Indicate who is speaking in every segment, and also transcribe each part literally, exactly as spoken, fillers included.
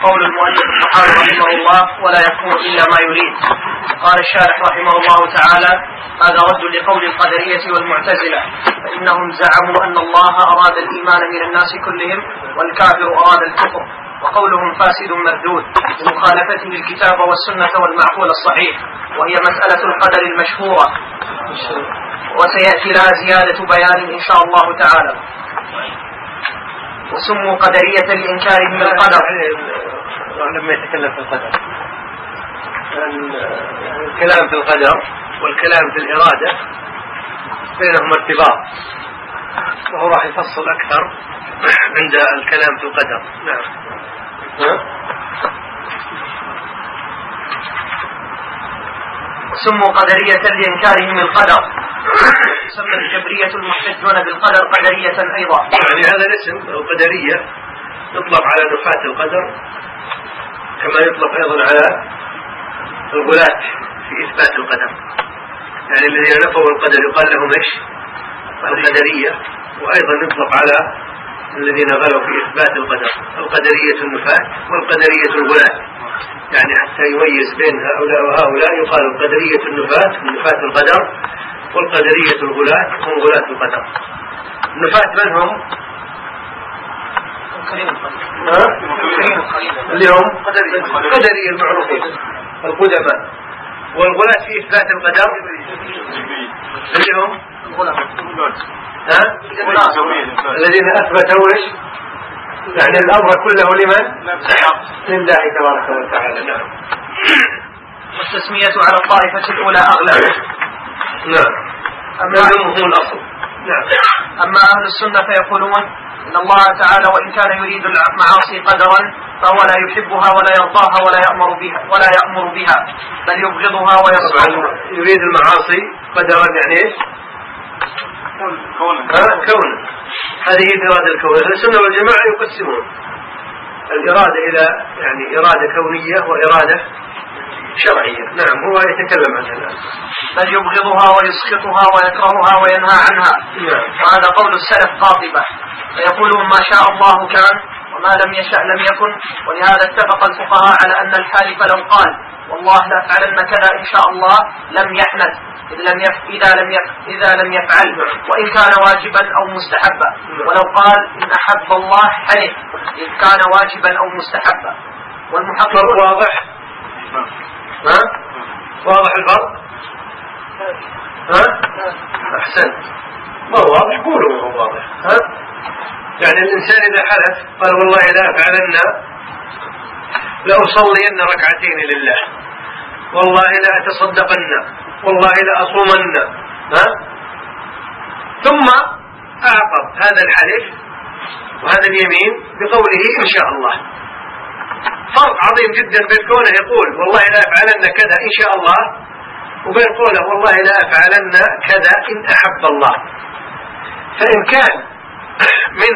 Speaker 1: قول المؤلف الطحاوي رحمه الله: ولا يكون إلا ما يريد. قال الشارح رحمه الله تعالى: هذا رد لقول القدرية والمعتزلة، فإنهم زعموا أن الله أراد الإيمان من الناس كلهم والكافر أراد الكفر، وقولهم فاسد مردود لمخالفته الكتاب والسنة والمعقول الصحيح، وهي مسألة القدر المشهورة وسيأتي لها زيادة بيان إن شاء الله تعالى. وسموا قدرية لإنكارهم القدر.
Speaker 2: لما يتكلم في القدر الكلام في القدر والكلام في الإرادة بينهم ارتباط، وهو راح يفصل أكثر عند الكلام في القدر. نعم.
Speaker 1: سموا قدرية لإنكارهم القدر. سمى الجبرية المحتجون بالقدر قدرية أيضا.
Speaker 2: يعني هذا الاسم القدرية يطلق على نفاة القدر، كما يطلق أيضا على الغلاة في إثبات القدر. يعني الذين نفوا القدر يقال لهم إيش؟ القدرية. وأيضا يطلق على الذين غلوا في إثبات القدر القدرية النفاة والقدرية الغلاة. يعني حتى يميز بين هؤلاء وهؤلاء يقال القدرية النفاة نفاة القدر، والقدرية الغلاة هم غلاة القدر. النفاة من هم؟ اليوم قدرية المعروفين القدماء. والغلاة في إثبات القدر اليوم الذين أثبتوا إيش؟ يعني الأمر كله لمن؟ لله تبارك وتعالى. نعم.
Speaker 1: والتسمية على الطائفة الأولى أغلب.
Speaker 2: نعم. أما هم الأصل. نعم.
Speaker 1: أما أهل السنة فيقولون إن الله تعالى وإن كان يريد المعاصي قدرا فهو لا يحبها ولا يرضاها ولا يأمر بها ولا يأمر بها بل يبغضها ويصفحها.
Speaker 2: يريد المعاصي قدرا يعني إيش؟ كون. كون. هذه إرادة الكون. أهل السنة والجماعة يقسمون الإرادة إلى يعني إرادة كونية وإرادة شرعية. نعم. هو يتكلم عنها الآن.
Speaker 1: بل يبغضها ويسخطها ويكرهها وينهى عنها.
Speaker 2: نعم.
Speaker 1: وهذا قول السلف قاطبة، فيقولون ما شاء الله كان وما لم يشأ لم يكن. ولهذا اتفق الفقهاء على أن الحالف لو قال والله لا أفعلن كذا إن شاء الله لم يحنث إذا لم يف... إذا لم يف... إذا لم يفعل، وإن كان واجبا أو مستحبا. ولو قال إن أحب الله حنث إذ كان واجبا أو مستحبا. والمحقق
Speaker 2: واضح. ها؟ واضح الفرق؟ ها؟ أحسن. ما هو واضح قولوا ما هو واضح. ها؟ يعني الإنسان إذا حلف قال والله لا أفعلن لأصلين ركعتين لله، والله لا أتصدقن، والله لا أصومن، ها؟ ثم أعقب هذا الحلف وهذا اليمين بقوله إن شاء الله. فرق عظيم جدا بين كونه يقول والله لا أفعلن كذا إن شاء الله وبين قوله والله لا أفعلن كذا إن أحب الله. فإن كان من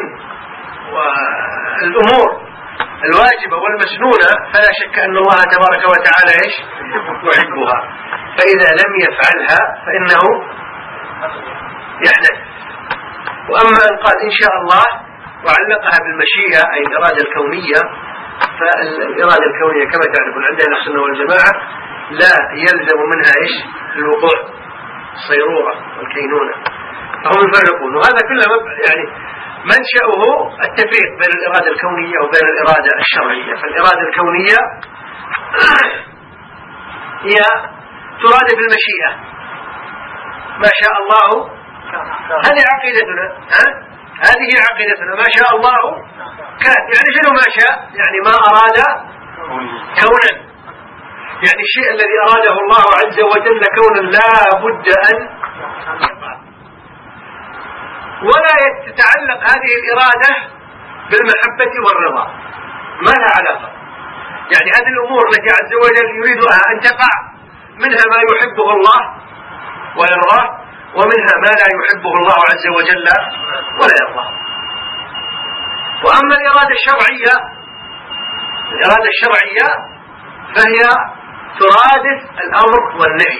Speaker 2: الأمور الواجبة والمسنونة فلا شك أن الله تبارك وتعالى إيش؟ يحبها. فإذا لم يفعلها فإنه يحدث. وأما أن قال إن شاء الله وعلقها بالمشيئة أي الإرادة الكونية، فالإرادة الكونية كما تعرفون عند أهل السنة والجماعة لا يلزم منها إيش؟ الوقوع، الصيرورة والكينونة. فهم يفرقون. وهذا كله يعني منشأه التفريق بين الإرادة الكونية وبين الإرادة الشرعية. فالإرادة الكونية هي تراد بالمشيئة، ما شاء الله. هذه عقيدتنا. ها؟ هذه عقيدتنا ما شاء الله كان. يعني شنو ما شاء؟ يعني ما أراد كونا، يعني الشيء الذي أراده الله عز وجل كونا لا بد أن يقع. ولا تتعلق هذه الإرادة بالمحبة والرضا، ما لها علاقة. يعني هذه الأمور التي عز وجل يريدها أن تقع منها ما يحبه الله ويرضاه، ومنها ما لا يحبه الله عز وجل ولا يرضاه. وأما الإرادة الشرعية الإرادة الشرعية فهي ترادف الأمر والنهي،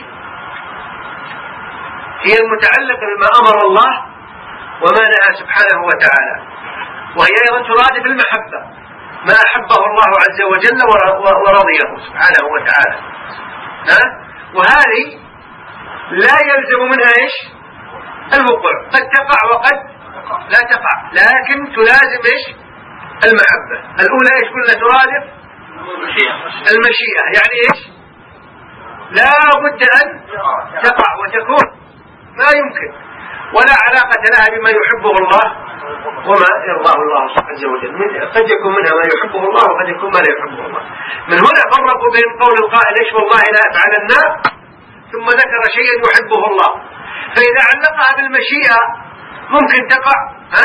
Speaker 2: هي المتعلقة بما أمر الله وما نهى سبحانه وتعالى، وهي أيضا ترادف المحبة ما أحبه الله عز وجل ورضيه سبحانه وتعالى. ها؟ وهذه لا يلزم منها إيش؟ الوقوع، قد تقع وقد لا تقع، لكن تلازم إيش؟ المحبة. الأولى إيش قلنا؟ ترادف المشيئة، يعني إيش؟ لا بد أن تقع وتكون، ما يمكن، ولا علاقة لها بما يحبه الله وما يرضاه الله عز وجل. قد يكون منها ما يحبه الله وقد يكون ما لا يحبه الله. من هنا فرقوا بين قول القائل إيش والله لا أفعلن ثم ذكر شيئا يحبه الله، فإذا علقها بالمشيئة ممكن تقع، ها؟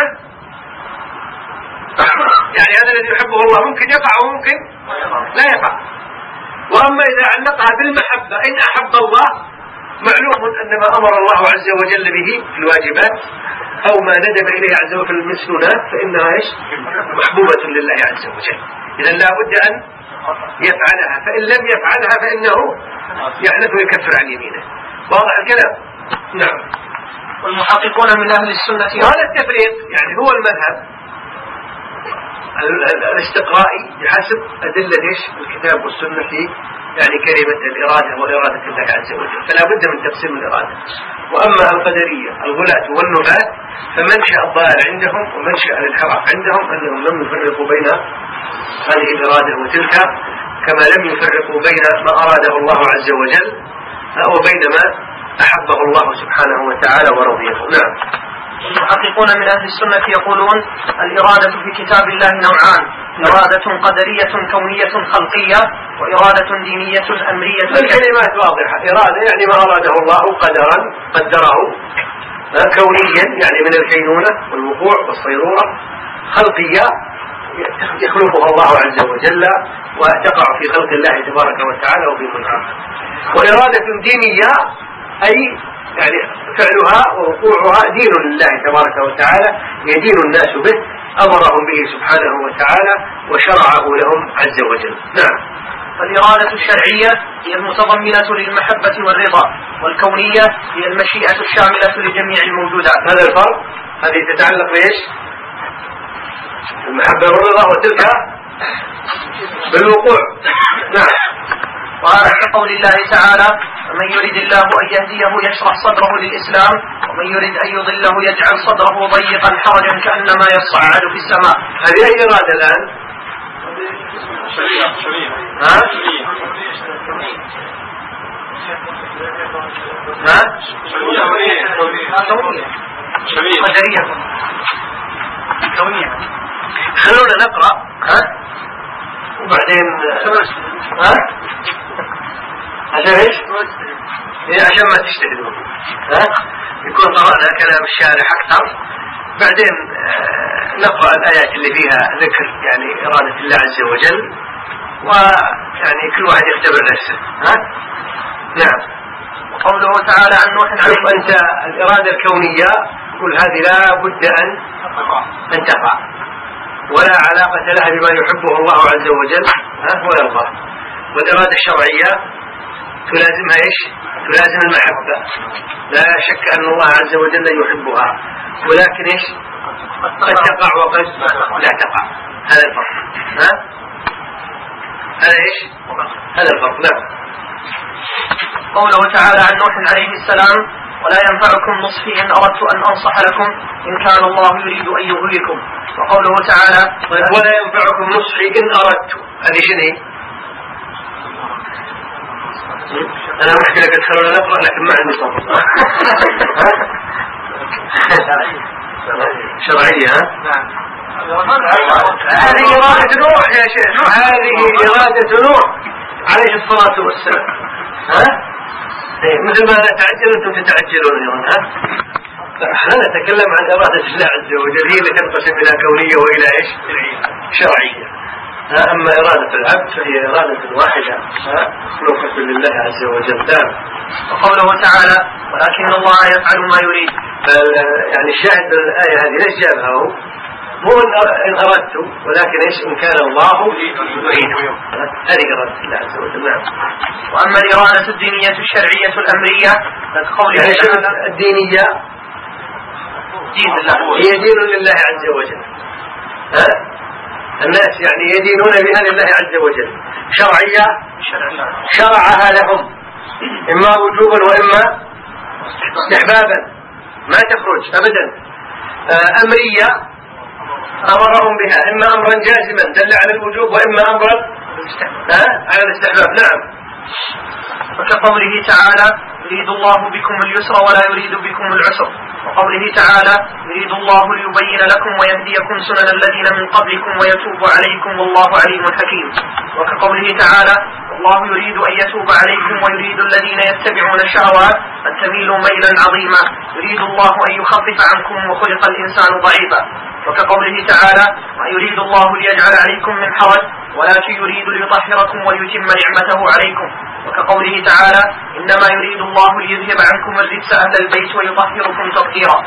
Speaker 2: يعني هذا الذي يحبه الله ممكن يقع وممكن لا يقع. وأما إذا علقها بالمحبة، إن أحب الله معلوم أن ما أمر الله عز وجل به في الواجبات أو ما ندب إليه عز وجل في المسنونات فإنها إيش؟ محبوبة لله عز وجل. إذا لا بد أن يفعلها، فإن لم يفعلها فإنه يحلف ويكفر عن يمينه. واضح الكلام؟ نعم.
Speaker 1: والمحققون من أهل السنة
Speaker 2: هذا التفريق يعني هو المذهب الاستقرائي بحسب أدلة إيش؟ الكتاب والسنة في يعني كلمة الإرادة وإرادة الله عز وجل، فلا بد من تقسيم الإرادة. وأما القدرية الغلاة والنبات فمنشأ الضلال عندهم ومنشأ الانحراف عندهم أنهم لم يفرقوا بين هذه الإرادة وتلك، كما لم يفرقوا بين ما أراده الله عز وجل وبين ما أحبه الله سبحانه وتعالى ورضيه. نعم.
Speaker 1: المحققون من أهل السنة يقولون الإرادة في كتاب الله نوعان: إرادة قدرية كونية خلقية، وإرادة دينية أمرية.
Speaker 2: الكلمات واضحة. إرادة يعني ما أراده الله قدرا قدره كونيا يعني من الكينونة والوقوع والصيرورة، خلقية يخلقها الله عز وجل وتقع في خلق الله تبارك وتعالى وفي ملكه. وإرادة دينية أي يعني فعلها ووقوعها دين لله تبارك وتعالى يدين الناس به، أمرهم به سبحانه وتعالى وشرعه لهم عز وجل. نعم.
Speaker 1: فالإرادة الشرعية هي المتضمنة للمحبة والرضا، والكونية هي المشيئة الشاملة لجميع الموجودات.
Speaker 2: هذا الفرق، هذه تتعلق بإيش؟ المحبة والرضا، وتلك بالوقوع. نعم.
Speaker 1: وهذا كقول الله تعالى: ومن يريد الله أن يهديه يشرح صدره للإسلام، ومن يريد أن يضله يجعل صدره ضيقا حرجا كأنما يصعد في السماء.
Speaker 2: هذه أي إرادة الآن؟ ها؟ ها؟
Speaker 1: قدرية كونية.
Speaker 2: خلونا نقرأ ها؟ وبعدين ها؟ عشان ايش؟ إيه عشان ما تجتهدون، ها؟ يكون قرأنا كلام الشارح أكثر، بعدين نقرأ الآيات اللي فيها ذكر يعني إرادة الله عز وجل، ويعني كل واحد يختبر نفسه. ها؟ نعم.
Speaker 1: وقوله تعالى عن نوح عليه
Speaker 2: أنت الإرادة الكونية كل هذه لا بد أن أن تقع، ولا علاقة لها بما يحبه الله عز وجل ويرضاه. والإرادة الشرعية تلازمها إيش؟ تلازم المحبة، لا شك أن الله عز وجل يحبها، ولكن إيش؟ قد تقع وقد لا تقع. هذا الفرق. ها؟ هذا إيش؟ هذا الفرق. نعم.
Speaker 1: قوله تعالى عن نوح عليه السلام: ولا ينفعكم نصحي إن أردت أن أنصح لكم إن كان الله يريد أن يغويكم. وقوله تعالى:
Speaker 2: ولا ينفعكم نصحي إن أردت، هذه شنو؟ أنا مشكلة قد خلونا نقرأ لكن ما عندي صبر. شرعية. ها؟ هذه إرادة نوح يا شيخ، هذه إرادة نوح عليه الصلاة والسلام. ها؟ مثل ما نتعجل أنتم تتعجلون اليوم. ها؟ احنا نتكلم عن إرادة الله عز وجل، هي اللي تنقسم إلى كونية وإلى إيش؟ شرعية. أما إرادة العبد فهي إرادة واحدة مخلوقة لله عز وجل.
Speaker 1: وقوله تعالى: ولكن الله يفعل ما يريد.
Speaker 2: يعني الشاهد الآية هذه ليش جابها هو؟ مو إن أردت، ولكن إيش؟ إن كان الله يريد. هذه إرادة الله عز وجل. نعم.
Speaker 1: وأما الإرادة الدينية الشرعية الأمرية فقوله
Speaker 2: يعني تعالى الدينية
Speaker 1: دين الله
Speaker 2: هي دين لله عز وجل. ها؟ الناس يعني يدينون بها لله عز وجل. شرعية شرعها لهم إما وجوبا وإما استحبابا ما تخرج أبدا. أمرية أمرهم بها إما أمرا جازما دل على الوجوب وإما أمرا على الاستحباب. نعم.
Speaker 1: وكقوله تعالى يريد الله بكم اليسر ولا يريد بكم العسر، وقوله تعالى يريد الله ليبين لكم ويهديكم سنن الذين من قبلكم ويتوب عليكم والله عليم حكيم. وكقوله تعالى الله يريد أن يتوب عليكم ويريد الذين يتبعون الشهوات أن تميلوا ميلا عظيما يريد الله أن يخفف عنكم وخلق الإنسان ضعيفا. وكقوله تعالى ويريد الله ليجعل عليكم من حرج ولكن يريد ليطهركم ويتم نعمته عليكم. وكقوله تعالى إنما يريد الله ليذهب عنكم الرجس أهل البيت ويطهركم تطهيرا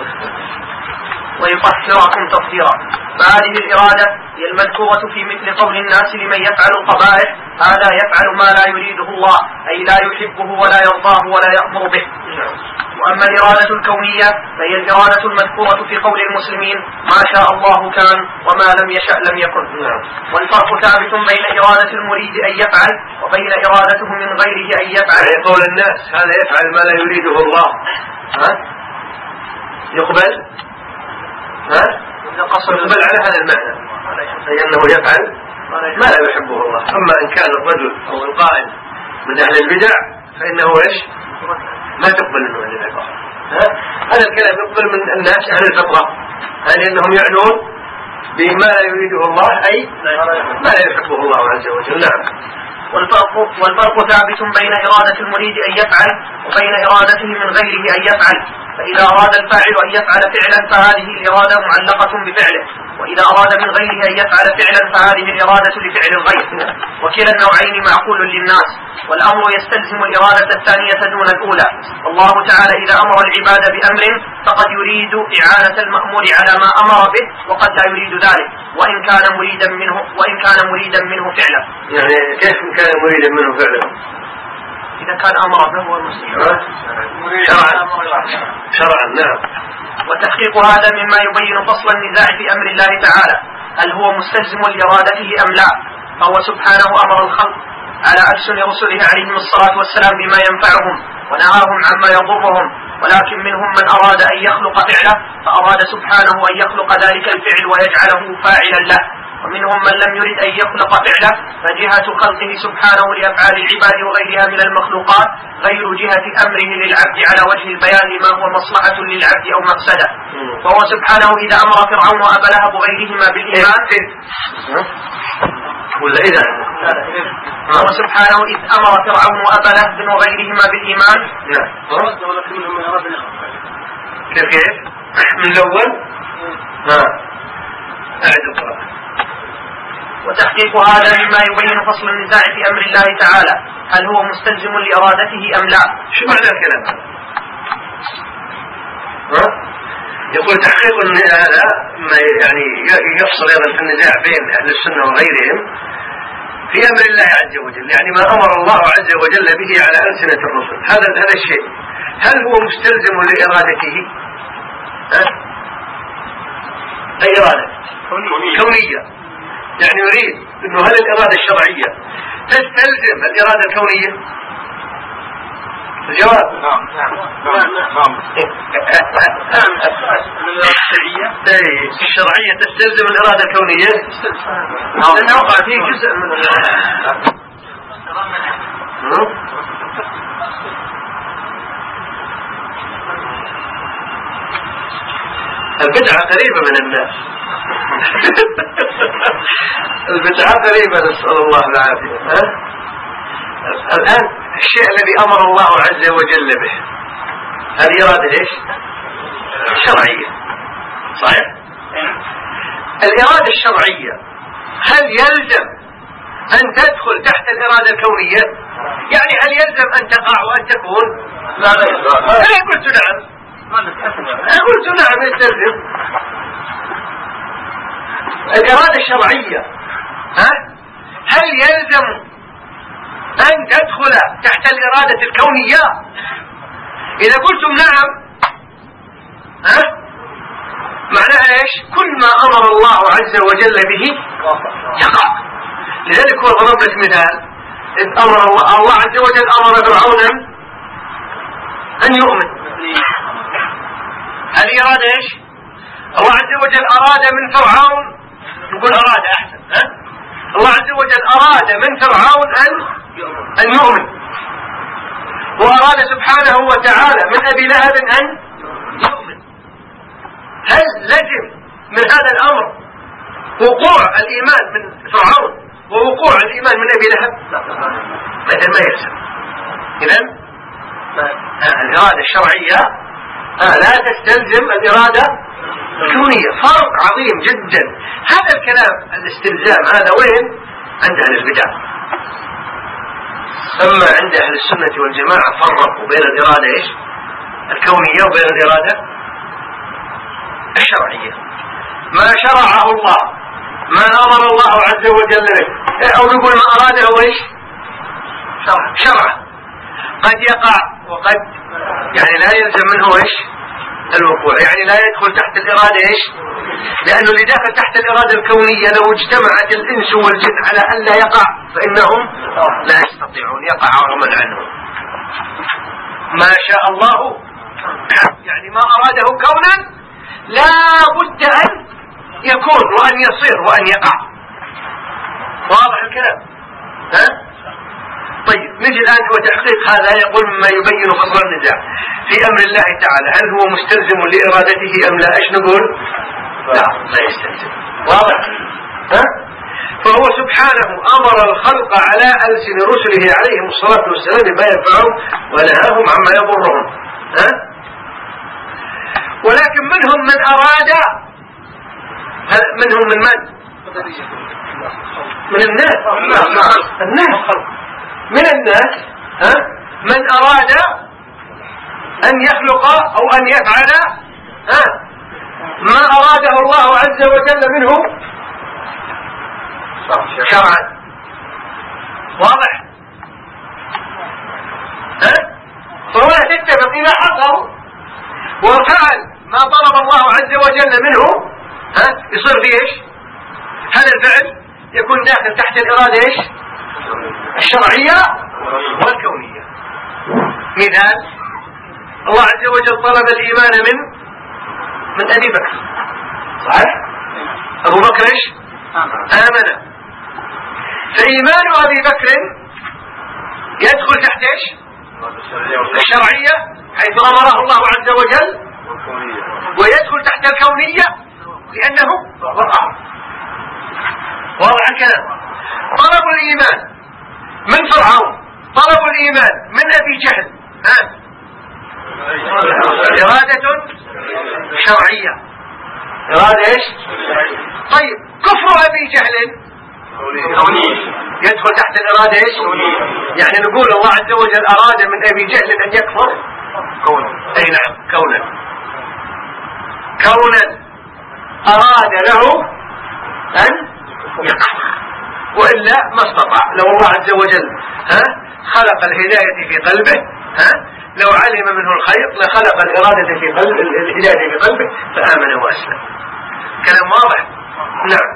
Speaker 1: ويطهركم تطهيرا. فهذه الإرادة هي المذكورة في مثل قول الناس لمن يفعل القبائح هذا يفعل ما لا يريده الله أي لا يحبه ولا يرضاه ولا يأمر به. وأما الإرادة الكونية فهي الإرادة المذكورة في قول المسلمين ما شاء الله كان وما لم يشأ لم يكن. والفرق ثابت بين إرادة المريد أن يفعل وبين إرادته من غيره أن يفعل.
Speaker 2: يعني قول الناس هذا يفعل ما لا يريده الله ها؟ يقبل ها؟ يقبل على هذا المعنى أي أنه يفعل ما لا يحبه الله. أما إن كان الرجل أو القائل من أهل البدع فإنه إيش ما تقبل منه أهل العبارة. هذا الكلام يقبل من الناس أهل الفطرة هذه أنهم يعنون بما لا يريده الله أي ما لا يحبه الله عز وجل. نعم.
Speaker 1: والفرق, والفرق ثابت بين إرادة المريد أن يفعل وبين إرادته من غيره أن يفعل. فإذا أراد الفاعل أن يفعل فعلا فهذه الإرادة معلقة بفعله، وإذا أراد من غيره أن يفعل فعلا فهذه الإرادة لفعل الغير. وكلا النوعين معقول للناس، والأمر يستلزم الإرادة الثانية دون الأولى. الله تعالى إذا أمر العباد بأمر فقد يريد إعانة المأمور على ما أمر به وقد لا يريد ذلك وإن كان مريدا منه وإن كان مريدا منه فعلا.
Speaker 2: يعني كيف كان مريدا منه فعلا؟
Speaker 1: إذا كان أمر به هو المسلم
Speaker 2: شرعا شرعا. نعم.
Speaker 1: وتحقيق هذا مما يبين فصل النزاع في أمر الله تعالى هل هو مستلزم لإرادته أم لا. فهو سبحانه أمر الخلق على ألسن رسله عليهم الصلاة والسلام بما ينفعهم ونهاهم عما يضرهم، ولكن منهم من أراد أن يخلق فعله فأراد سبحانه أن يخلق ذلك الفعل ويجعله فاعلا له، ومنهم من لم يرد أن يخلق فعله فجهة خلقه سبحانه لأفعال العباد وغيرها من المخلوقات غير جهة أمره للعبد على وجه البيان لما هو مصلحة للعبد أو مفسدة. فهو سبحانه إذا أمر فرعون وأبا لهب وغيرهما بالإيمان
Speaker 2: ولا إذا
Speaker 1: فهو سبحانه إذ أمر فرعون وأبا لهب وغيرهما بالإيمان
Speaker 2: كيف كيف من الأول ها أعد القراءة.
Speaker 1: وتحقيق هذا مما يبين فصل النزاع في أمر الله تعالى هل هو مستلزم لإرادته أم لا.
Speaker 2: شو معنى الكلام ها؟ يقول تحقيق هذا ما يعني يفصل أيضا في النزاع بين أهل السنة وغيرهم في أمر الله عز وجل، يعني ما أمر الله عز وجل به على ألسنة الرسل. هذا هذا الشيء هل هو مستلزم لإرادته ها؟ أي إرادة كونية، يعني يريد أنه هل الإرادة الشرعية تستلزم الإرادة الكونية؟ الجواب
Speaker 3: نعم نعم نعم.
Speaker 2: الشرعية تستلزم الإرادة الكونية لأنه وقع فيه جزء من البدعة قريبة من الناس. البدعة قريبة نسأل الله العافية. الآن الشيء الذي أمر الله عز وجل به هذه إرادة إيش؟ شرعية صحيح؟ الإرادة الشرعية هل يلزم أن تدخل تحت الإرادة الكونية؟ يعني هل يلزم أن تقع وأن تكون؟ لا لا لا. أنا قلت نعم. أنا قلت نعم يستلزم. الإرادة الشرعية ها؟ هل يلزم أن تدخل تحت الإرادة الكونية؟ إذا قلتم نعم ها؟ معناها ايش؟ كل ما امر الله عز وجل به يقع. لذلك هو ضرب لك مثال، إذ امر الله, الله عز وجل امر فرعون ان يؤمن. هذه اراد ايش؟ الله عز وجل اراد من فرعون، نقول اراد احسن، ها؟ الله عز وجل اراد من فرعون ان ان يؤمن، واراد سبحانه وتعالى من ابي لهب ان يؤمن. هل لزم من هذا الامر وقوع الايمان من فرعون ووقوع الايمان من ابي لهب؟ مثل ما يلزم. اذا الاراده الشرعيه لا تستلزم الاراده الكونيه، فرق عظيم جدا. هذا الكلام الاستلزام هذا وين؟ عند اهل البدع. اما عند اهل السنه والجماعه فرقوا بين الاراده ايش؟ الكونيه وبين الاراده الشرعيه. ما شرعه الله، ما امر الله عز وجل به، او نقول ما اراده هو ايش؟ شرع. شرع قد يقع وقد يعني لا يلزم منه ايش؟ الوقوع، يعني لا يدخل تحت الاراده ايش؟ لانه اللي داخل تحت الاراده الكونيه لو اجتمعت الانس والجن على ان لا يقع فانهم لا يستطيعون، يقع رغما عنهم. ما شاء الله يعني ما اراده كونا لا بد ان يكون وان يصير وان يقع. واضح الكلام؟ ها؟ طيب نجي الآن وتحقيق هذا يقول مما يبين فصل النزاع في أمر الله تعالى، هل هو مستلزم لإرادته أم لا؟ إيش نقول؟ لا لا يستلزم. واضح؟ ها؟ فهو سبحانه أمر الخلق على ألسن رسله عليهم الصلاة والسلام بما ينفعهم ونهاهم عما يضرهم. ها؟ ولكن منهم من أراد، منهم من من؟ من الناس. الناس من الناس ها؟ من أراد أن يخلق أو أن يفعل ها؟ ما أراده الله عز وجل منه شرعا. واضح؟ ها؟ فهو تتفق إذا حصل وفعل ما طلب الله عز وجل منه ها؟ يصير فيه ايش؟ هذا الفعل يكون داخل تحت الإرادة ايش؟ الشرعية والكونية. مثال الله عز وجل طلب الإيمان من من أبي بكر، صحيح؟ أبو بكر ايش؟ آمن. فإيمان أبي بكر يدخل تحت ايش؟ الشرعية حيث أمره الله عز وجل، ويدخل تحت الكونية لأنه وقع. واضح الكلام؟ طلب الإيمان من فرعون، طلب الإيمان من أبي جهل، ها؟ إرادة شرعية. إرادة إيش؟ طيب كفر أبي جهل يدخل تحت الإرادة إيش؟ يعني نقول الله عز وجل أراد من أبي جهل أن يكفر كونا. أي نعم كونا، كونا أراد له أن يكفر، وإلا ما استطاع. لو الله عز وجل ها خلق الهداية في قلبه، ها لو علم منه الخير لخلق الإرادة في قلب الهداية في قلبه فآمن وأسلم. كلام واضح؟ نعم.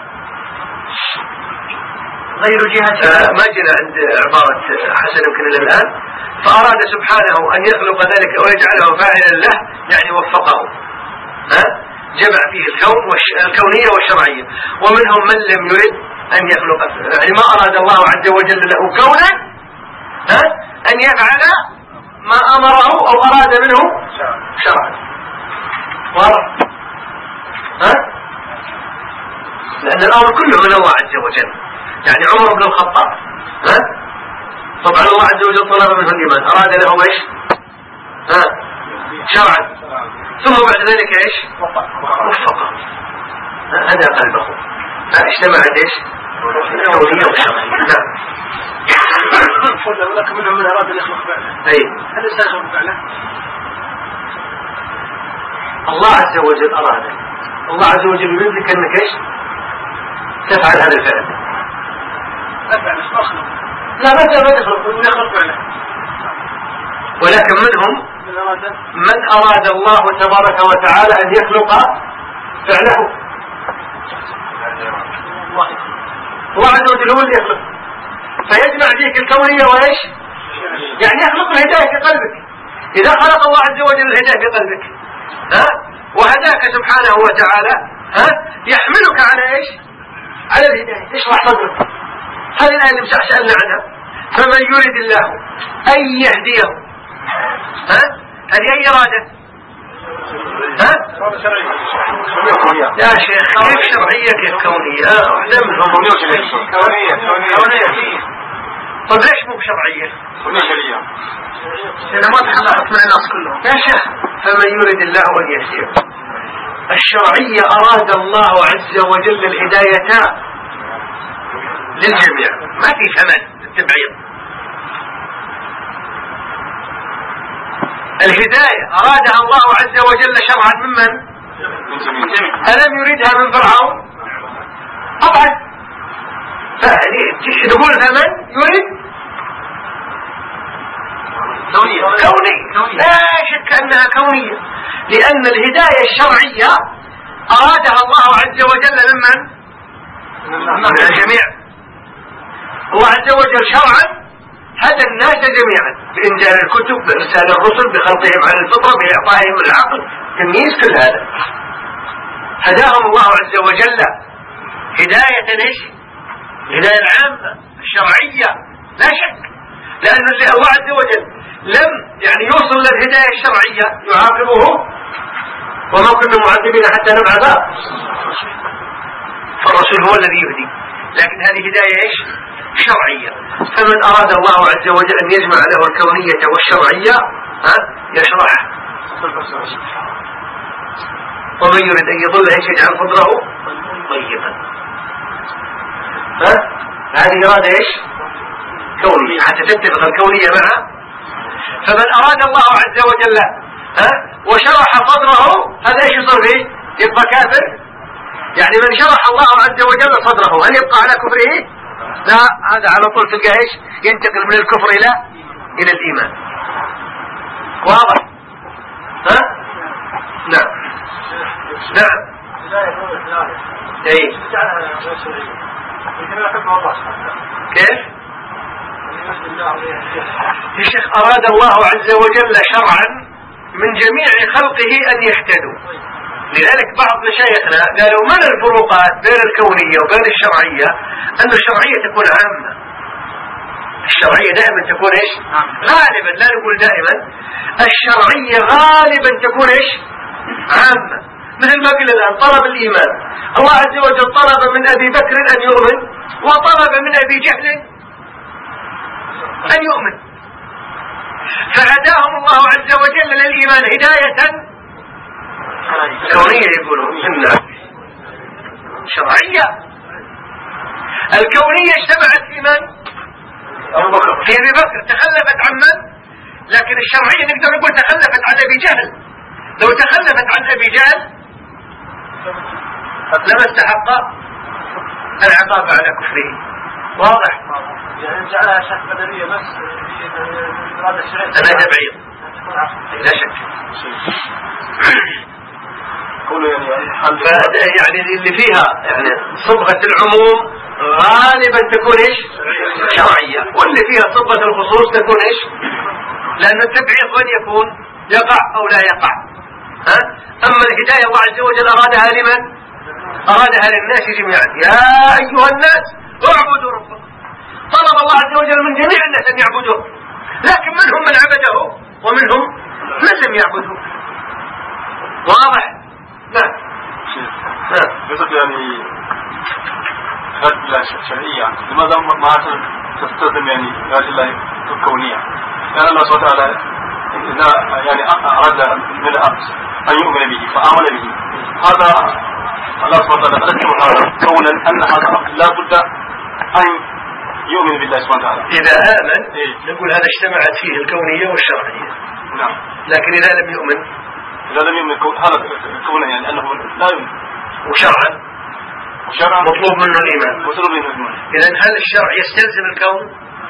Speaker 2: غير جهة ما جينا عند عبارة حسن يمكن إلى الآن. فأراد سبحانه أن يخلق ذلك ويجعله فاعلا له، يعني وفقه، ها جمع فيه الكون والكونية والشرعية. ومنهم من لم يرد أن يخلق، يعني ما أراد الله عز وجل له كونا ها أن يفعل ما أمره أو أراد منه شرعا. واضح؟ ها؟ لأن الأمر كله من الله عز وجل. يعني عمر بن الخطاب ها طبعا الله عز وجل طلب منه الإيمان، أراد له ايش؟ ها شرعا، ثم بعد ذلك ايش؟ وفقه، هدى قلبه، اجتمعت ايش؟ الكونية والشرعية. نعم.
Speaker 3: ولكن منهم من أراد أن يخلق فعله.
Speaker 2: أي.
Speaker 3: هل يستخدم فعله؟
Speaker 2: الله عز وجل أراد، الله عز وجل يريدك أنك ايش؟ تفعل هذا الفعل.
Speaker 3: أفعل ما أخلق.
Speaker 2: لا ما تخلق، من يخلق فعله. ولكن منهم من أراد الله تبارك وتعالى أن يخلق فعله. الله عز وجل هو اللي يخلق، فيجمع فيك الكونية وإيش؟ يعني يخلق الهداية في قلبك. إذا خلق الله عز وجل الهداية في قلبك ها وهداك سبحانه وتعالى ها يحملك على إيش؟ على الهداية. اشرح صدرك. هذه الآية اللي سألنا عنها، فمن يريد الله أن يهديه ها هذه أي إرادة؟ ها؟ يا شيخ كيف شرعية كيف كونية؟ واحدة منهم كونية كونية. طيب ليش مو بشرعية؟
Speaker 3: شرعية.
Speaker 1: لأنه ما تحققت مع الناس كلهم.
Speaker 2: يا شيخ فمن يريد الله أن يهديه، الشرعية أراد الله عز وجل الهداية للجميع، ما في ثمن التبعيض. الهداية أرادها الله عز وجل شرعا ممن؟ ألم يريدها من فرعون؟ طبعا. نقول فمن يريد
Speaker 1: كونية.
Speaker 2: كوني لا شك أنها كونية، لأن الهداية الشرعية أرادها الله عز وجل ممن؟ من الجميع. الله عز وجل شرعا هدى الناس جميعا بإنزال الكتب، بإرسال الرسل، بخلقهم على الفطرة، بإعطائهم العقل، تمييز كل هذا. هداهم الله عز وجل هداية ايش؟ هداية العامة الشرعية لا شك، لأن الله عز وجل لم يعني يوصل للهداية الشرعية يعاقبه وما كنا معذبين حتى نبعث، فالرسول هو الذي يهدي، لكن هذه هداية ايش؟ شرعية. فمن أراد الله عز وجل أن يجمع له الكونية والشرعية ها يشرح. ومن يريد أن يضل ايش يجعل صدره ضيقا. ها هذه إرادة ايش؟ كونية، حتى تتفق الكونية معها. فمن أراد الله عز وجل ها وشرح صدره هذا ايش يصير فيه؟ يبقى كافر؟ يعني من شرح الله عز وجل صدره هل يبقى على كفره؟ لا، هذا على طول تلقى ايش؟ ينتقل من الكفر الى الى الايمان. واضح؟ ها؟ نعم نعم. اي كيف؟ يا شيخ أراد الله عز وجل شرعا من جميع خلقه أن يهتدوا، لذلك بعض مشايخنا قالوا من الفروقات بين الكونية وبين الشرعية؟ أن الشرعية تكون عامة، الشرعية دائما تكون إيش؟ غالبا، لا نقول دائما، الشرعية غالبا تكون إيش؟ عامة. مثل ما قلنا الآن طلب الإيمان، الله عز وجل طلب من أبي بكر أن يؤمن، وطلب من أبي جهل أن يؤمن، فهداهم الله عز وجل للإيمان هداية كونية يقولون إنها شرعية. الكونية اجتمعت في من؟ في أبي بكر، تخلفت عن من؟ لكن الشرعية نقدر نقول تخلفت عن أبي جهل. لو تخلفت عن أبي جهل لما استحق العقاب على كفره. واضح؟
Speaker 3: يعني جعلها شك بدنية بس إرادة شرعية.
Speaker 2: أنا تبعيض لا شك. يعني اللي فيها يعني صبغة العموم غالبا تكون ايش؟ شرعية، واللي فيها صبغة الخصوص تكون ايش؟ لأن التبعيض قد يكون يقع أو لا يقع. ها؟ أما الهداية الله عز وجل أرادها لمن؟ أرادها للناس جميعا. يا أيها الناس اعبدوا ربكم. طلب الله عز وجل من جميع الناس أن يعبدوه، لكن منهم من عبده ومنهم من لم يعبده. واضح؟ نعم. نعم.
Speaker 3: يقصد يعني أدلة شرعية، لماذا ما تستخدم يعني الأدلة الكونية؟ لأن الله سبحانه وتعالى إذا يعني أراد من الأمس أن يؤمن به فآمن به، هذا الله سبحانه وتعالى قدم هذا كونا أن هذا لا بد أن يؤمن بالله سبحانه وتعالى.
Speaker 2: إذا آمن إيه؟ نقول هذا اجتمعت فيه الكونية والشرعية.
Speaker 3: نعم.
Speaker 2: لكن إذا لم يؤمن،
Speaker 3: إذا لم يؤمن هذا كونا يعني أنه لا يؤمن.
Speaker 2: وشرعا
Speaker 3: وشرعا
Speaker 2: مطلوب منه الإيمان.
Speaker 3: مطلوب منه الإيمان.
Speaker 2: إذا هل الشرع يستلزم الكون؟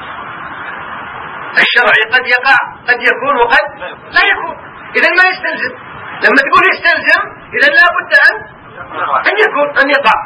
Speaker 2: الشرع قد يقع قد يكون وقد لا يكون. إذا ما يستلزم. لما تقول يستلزم إذا لا بد أن أن يكون أن يقع.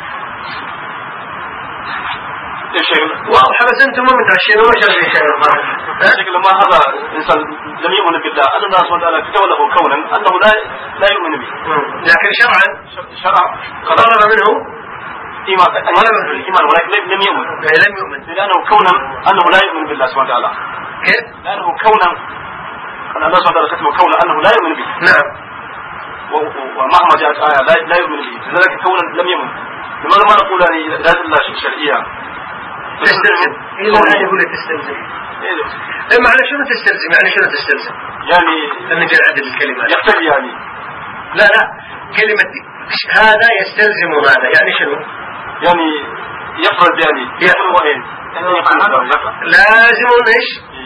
Speaker 2: واضح بس أنتم ما متعشين وما شايفين شيء.
Speaker 3: شكل ما هذا إنسان لم يؤمن بالله أن الله سبحانه وتعالى كتب له كونا أنه لا لا يؤمن به،
Speaker 2: لكن شرعا
Speaker 3: شرعا
Speaker 2: طلب منه
Speaker 3: إيمان طلب منه الإيمان ولكن لم يؤمن
Speaker 2: لم يؤمن
Speaker 3: لأنه كونا أنه لا يؤمن بالله سبحانه وتعالى.
Speaker 2: كيف؟
Speaker 3: لأنه كونا أن الله سبحانه وتعالى كتب كونا أنه لا يؤمن به.
Speaker 2: نعم.
Speaker 3: ومهما جاءت آية لا لا يؤمن به، لذلك كونا لم يؤمن. لماذا ما نقول يعني لا الله شرعية؟
Speaker 2: تستلزم إلا أن يقول لك تستلزم. إيه معنى شنو تستلزم؟ يعني شنو تستلزم؟
Speaker 3: يعني
Speaker 2: نجي عدد الكلمات.
Speaker 3: يقتضي يعني.
Speaker 2: لا لا كلمة هذا يستلزم هذا يعني شنو؟
Speaker 3: يعني يفرض يعني يفرض إيه؟
Speaker 2: لازم إيش؟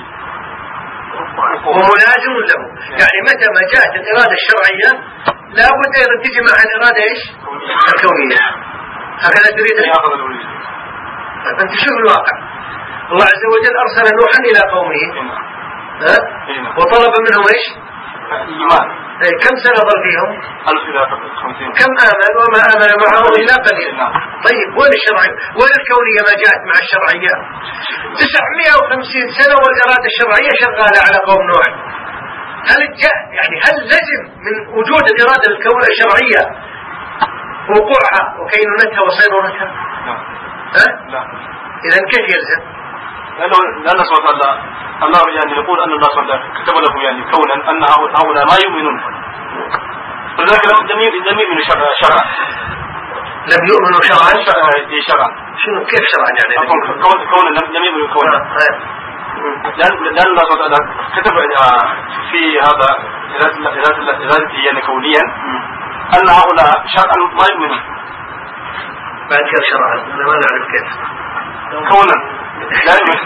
Speaker 2: وملازم له. يعني متى ما جاءت الإرادة الشرعية لابد أيضا تجي مع الإرادة إيش؟ الكونية. هكذا تريد؟ أنت شوف الواقع. الله عز وجل أرسل نوحا إلى قومه ها؟ وطلب منهم إيش؟
Speaker 3: إيمان.
Speaker 2: كم سنة ظل فيهم؟ كم آمن وما آمن معه إلا قليل. طيب وين الشرعية؟ وين الكونية ما جاءت مع الشرعية؟ تسعمائة وخمسين سنة والإرادة الشرعية شغالة على قوم نوح. هل جاء يعني هل لزم من وجود الإرادة الكونية الشرعية وقوعها وكينونتها وصيرورتها؟ ها؟
Speaker 3: لا.
Speaker 2: إذا كيف يلزم؟
Speaker 3: لأنه لأن سبحانه وتعالى الله يعني يقول أن الله سبحانه وتعالى كتب لهم يعني كونا أن هؤلاء ما يؤمنون، ولذلك لم لم يؤمنوا شرعا.
Speaker 2: لم يؤمنوا شرعا؟
Speaker 3: شرعا.
Speaker 2: شنو كيف شرعا يعني؟
Speaker 3: كون كونا لم يؤمنوا كونا. لأن لأن الله سبحانه وتعالى كتب في هذا إرادته يعني كونيا أن هؤلاء شرعا ما يؤمنون.
Speaker 2: بعد كده شرعا أنا ما نعرف كيف.
Speaker 3: كونا لا يؤمن.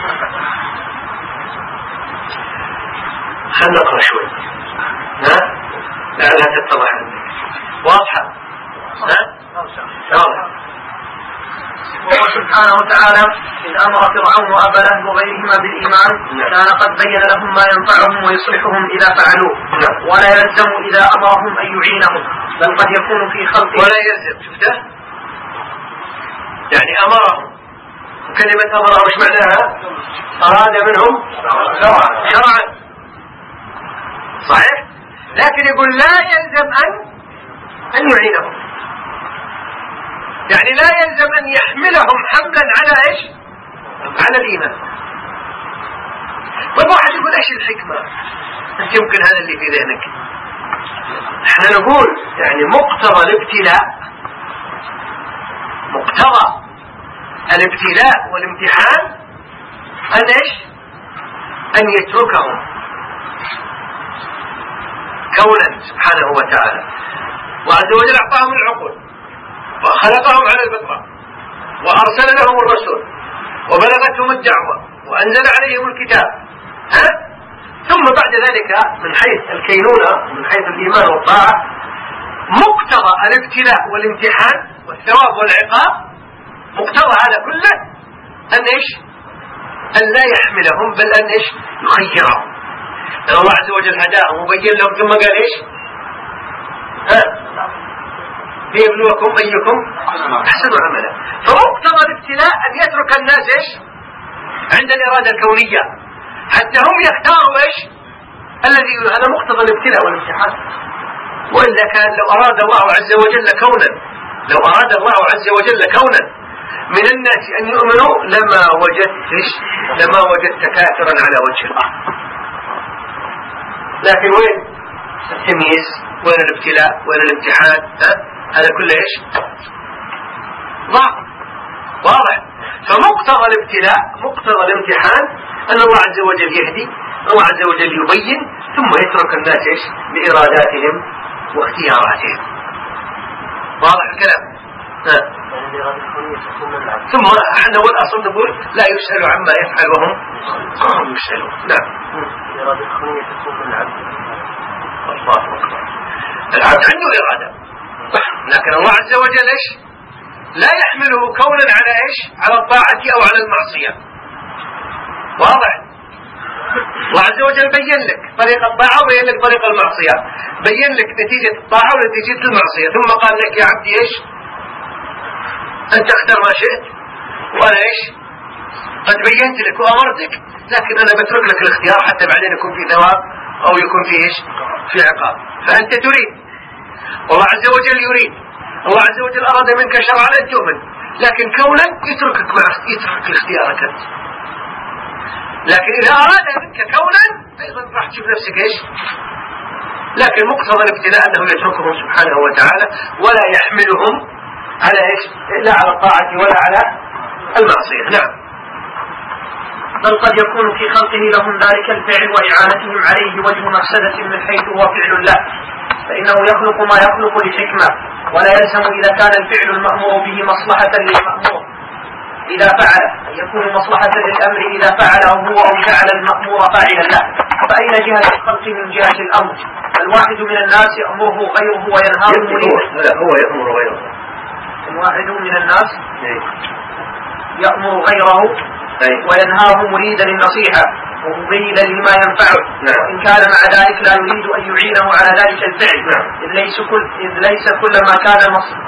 Speaker 2: خلنا نقرأ شوي. ها؟ لعلها تتضح عندك. واضحة؟ ها؟ واضحة.
Speaker 1: وهو سبحانه وتعالى إذ أمر فرعون وأبا لهب وغيرهما بالإيمان كان قد بين لهم ما ينفعهم ويصلحهم إذا فعلوه، ولا يلزم إذا أمرهم أن يعينهم، بل قد يكون في خلق.
Speaker 2: ولا يلزم. شفته؟ يعني أمرهم. كلمة أمره وش معناها؟ أراد منهم شرعا. صحيح؟ لكن يقول لا يلزم أن أن يعينهم، يعني لا يلزم أن يحملهم حملا على إيش؟ على الإيمان. طيب واحد يقول إيش الحكمة؟ أنت يمكن هذا اللي في ذهنك. احنا نقول يعني مقتضى الابتلاء، مقتضى الابتلاء والامتحان أن إيش؟ أن يتركهم كونا سبحانه وتعالى، وعز وجل أعطاهم العقول وخلقهم على الفطرة وأرسل لهم الرسول وبلغتهم الدعوة وأنزل عليهم الكتاب. ها؟ ثم بعد ذلك من حيث الكينونة من حيث الإيمان والطاعة مقتضى الابتلاء والامتحان والثواب والعقاب، مقتضى هذا كله أن إيش؟ أن لا يحملهم بل أن إيش؟ يخيرهم. الله عز وجل هداهم وبين لهم ثم قال إيش؟ ها؟ ليبلوكم أيكم أحسن عملا. فمقتضى الابتلاء أن يترك الناس إيش؟ عند الإرادة الكونية حتى هم يختاروا إيش؟ الذي هذا مقتضى الابتلاء والامتحان. وإلا كان لو أراد الله عز وجل كونا لو أراد الله عز وجل كونا من الناس أن يؤمنوا لما وجدت إيش؟ لما وجدت كافرا على وجه الأرض. لكن وين التمييز؟ وين الابتلاء؟ وين الامتحان؟ ها؟ هذا كله إيش؟ ضعف واضح. فمقتضى الابتلاء مقتضى الامتحان أن الله عز وجل يهدي، الله عز وجل يبين، ثم يترك الناس إيش؟ بإراداتهم واختياراتهم. واضح الكلام؟ ها؟ ثم احنا والأصل نقول لا يسأل عما يفعل وهم هم يسألون. نعم.
Speaker 4: الإرادة الكونية تكون من العبد.
Speaker 2: الله أكبر. العبد عنده إرادة، لكن الله عز وجل إيش؟ لا يحمله كونا على إيش؟ على الطاعة أو على المعصية. واضح؟ الله عز وجل بين لك طريق الطاعة وبين لك طريق المعصية، بين لك نتيجة الطاعة ونتيجة المعصية، ثم قال لك يا عبدي ايش؟ انت اختر ما شئت وانا ايش؟ قد بينت لك وامرتك، لكن انا بترك لك الاختيار حتى بعدين يكون في ثواب او يكون في ايش؟ في عقاب. فانت تريد والله عز وجل يريد، الله عز وجل اراد منك شرعا ان تؤمن، لكن كونا يتركك مع يترك اختيارك انت. لكن اذا اراد منك كونا ايضا راح تشوف نفسك ايش؟ لكن مقتضى الابتلاء انه يتركهم سبحانه وتعالى ولا يحملهم على ايش؟ الا على الطاعة ولا على المعصية. نعم.
Speaker 1: بل قد يكون في خلقه لهم ذلك الفعل وإعانتهم عليه وجه مفسدة من حيث هو فعل له، فإنه يخلق ما يخلق لحكمة، ولا يلزم إذا كان الفعل المأمور به مصلحة للمأمور إذا فعل أن يكون مصلحة للأمر إذا فعله هو أو جعل المأمور فاعلا له. فأين جهة الخلق من جهة الأمر؟ الواحد من الناس يأمره غيره وينهاه مريدا.
Speaker 2: لا هو يأمر غيره.
Speaker 1: الواحد من الناس يأمر غيره وينهاه مريدا النصيحة ومبينا لما ينفعه، وإن كان مع ذلك لا يريد أن يعينه على ذلك الفعل، إذ ليس كل, إذ ليس كل ما كان